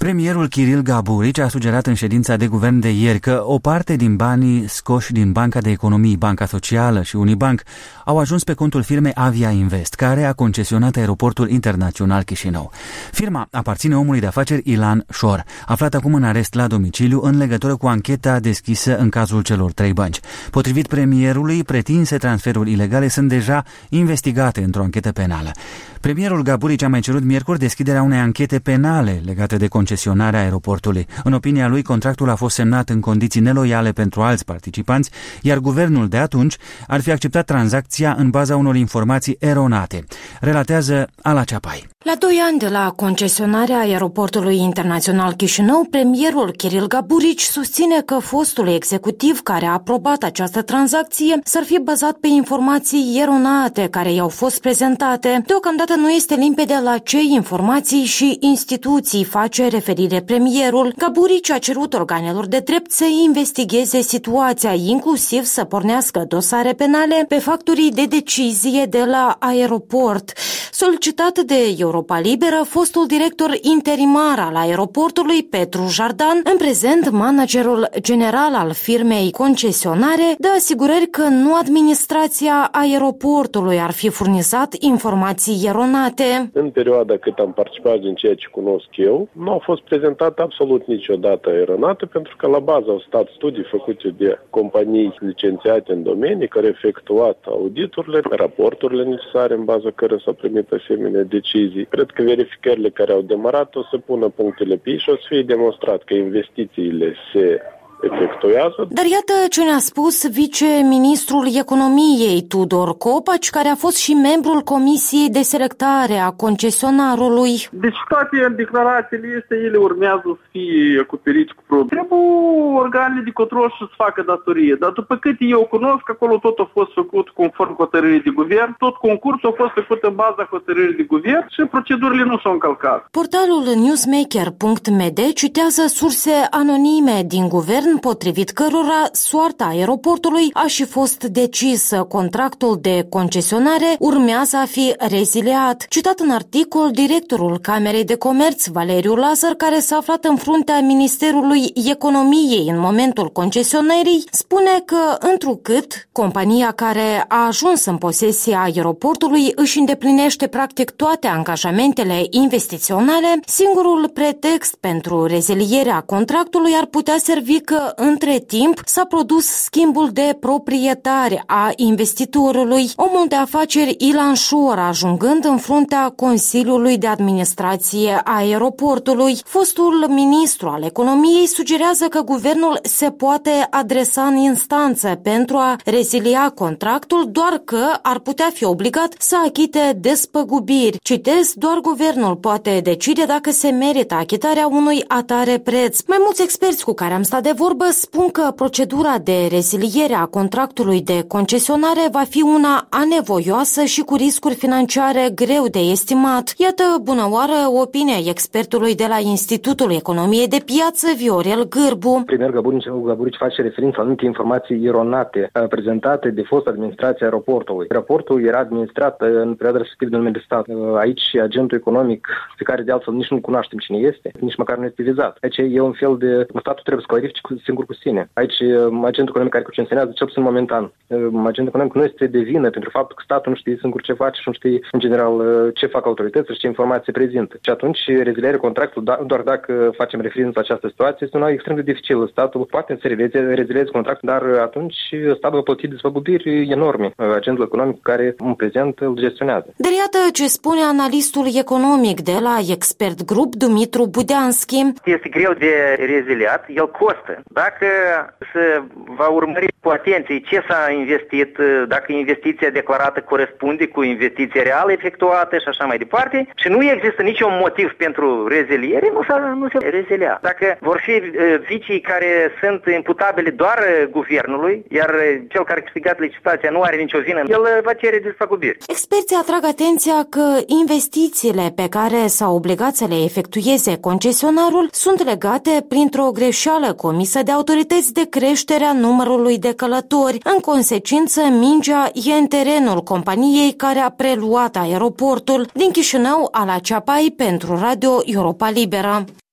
Premierul Kiril Gaburici a sugerat în ședința de guvern de ieri că o parte din banii scoși din Banca de Economii, Banca Socială și Unibank au ajuns pe contul firmei Avia Invest, care a concesionat aeroportul internațional Chișinău. Firma aparține omului de afaceri Ilan Șor, aflat acum în arest la domiciliu în legătură cu ancheta deschisă în cazul celor 3 bănci. Potrivit premierului, pretinse transferuri ilegale sunt deja investigate într-o anchetă penală. Premierul Gaburici a mai cerut miercuri deschiderea unei anchete penale legate de concesionarea aeroportului. În opinia lui, contractul a fost semnat în condiții neloiale pentru alți participanți, iar guvernul de atunci ar fi acceptat tranzacția în baza unor informații eronate. Relatează Ala Ceapai. La 2 ani de la concesionarea aeroportului internațional Chișinău, premierul Kiril Gaburici susține că fostul executiv care a aprobat această tranzacție s-ar fi bazat pe informații eronate care i-au fost prezentate. Deocamdată nu este limpede la ce informații și instituții face referire premierul. Gaburici a cerut organelor de drept să investigheze situația, inclusiv să pornească dosare penale pe factorii de decizie de la aeroport. Solicitat de Europa Liberă, fostul director interimar al aeroportului, Petru Jardan, în prezent managerul general al firmei concesionare, dă asigurări că nu administrația aeroportului ar fi furnizat informații eronate. În perioada cât am participat, din ceea ce cunosc eu, nu au fost prezentate absolut niciodată eronate, pentru că la bază au stat studii făcute de companii licențiate în domenii care au efectuat auditurile, raporturile necesare în baza cărora s-au primit asemenea decizii. Cred că verificările care au demarat o să pună punctele pe ei și o să fie demonstrat că investițiile se efectuează. Dar iată ce ne-a spus viceministrul economiei Tudor Copaci, care a fost și membrul Comisiei de Selectare a concesionarului. Deci toate declarațiile ele urmează să fie acoperite cu probe. Trebuie organele de control să facă datorie, dar după cât eu cunosc, acolo tot a fost făcut conform hotărârii de guvern, tot concursul a fost făcut în baza hotărârii de guvern și procedurile nu s-au încălcat. Portalul newsmaker.md citează surse anonime din guvern, potrivit cărora soarta aeroportului a și fost decisă. Contractul de concesionare urmează a fi reziliat. Citat în articol, directorul Camerei de Comerț, Valeriu Lazar, care s-a aflat în fruntea Ministerului Economiei în momentul concesionării, spune că, întrucât compania care a ajuns în posesia aeroportului își îndeplinește practic toate angajamentele investiționale, singurul pretext pentru rezilierea contractului ar putea servi că între timp s-a produs schimbul de proprietari a investitorului, omul de afaceri Ilan Șor, ajungând în fruntea Consiliului de Administrație a aeroportului. Fostul ministru al economiei sugerează că guvernul se poate adresa în instanță pentru a rezilia contractul, doar că ar putea fi obligat să achite despăgubiri. Citez, doar guvernul poate decide dacă se merită achitarea unui atare preț. Mai mulți experți cu care am stat de vorbă spun că procedura de reziliere a contractului de concesionare va fi una anevoioasă și cu riscuri financiare greu de estimat. Iată, bună oară, opinia expertului de la Institutul Economiei de Piață, Viorel Gârbu. Premierul Gaburici face referință la anumite informații eronate prezentate de fost administrația aeroportului. Aeroportul era administrat în perioada respectivă de nume de stat. Aici agentul economic, pe care de altfel nici nu cunoaștem cine este, nici măcar nu este vizat. Aici e un fel de statul trebuie să clarifice singur cu sine. Aici agentul economic care concesionează, cel puțin momentan, agentul economic nu este de vină pentru faptul că statul nu știe singur ce face și nu știe în general ce fac autoritățile și ce informații prezintă. Și atunci rezilierea contractului, doar dacă facem referință la această situație, este una extrem de dificilă. Statul poate să rezilieze contractul, dar atunci statul va plăti despăgubiri enorme agentul economic care în prezent îl gestionează. Dar iată ce spune analistul economic de la Expert Group, Dumitru Budeanski. Este greu de reziliat, el costă. Dacă se va urmări cu atenție ce s-a investit, dacă investiția declarată corespunde cu investiția reală efectuată și așa mai departe, și nu există niciun motiv pentru reziliere, nu se rezilia. Dacă vor fi vicii care sunt imputabile doar guvernului, iar cel care a câștigat licitația nu are nicio vină, el va cere despăgubiri. Experții atrag atenția că investițiile pe care s-au obligat să le efectueze concesionarul sunt legate printr-o greșeală comisă de autorități de creșterea numărului de călători. În consecință, mingea e în terenul companiei care a preluat aeroportul. Din Chișinău, Ala Ceapai pentru Radio Europa Liberă.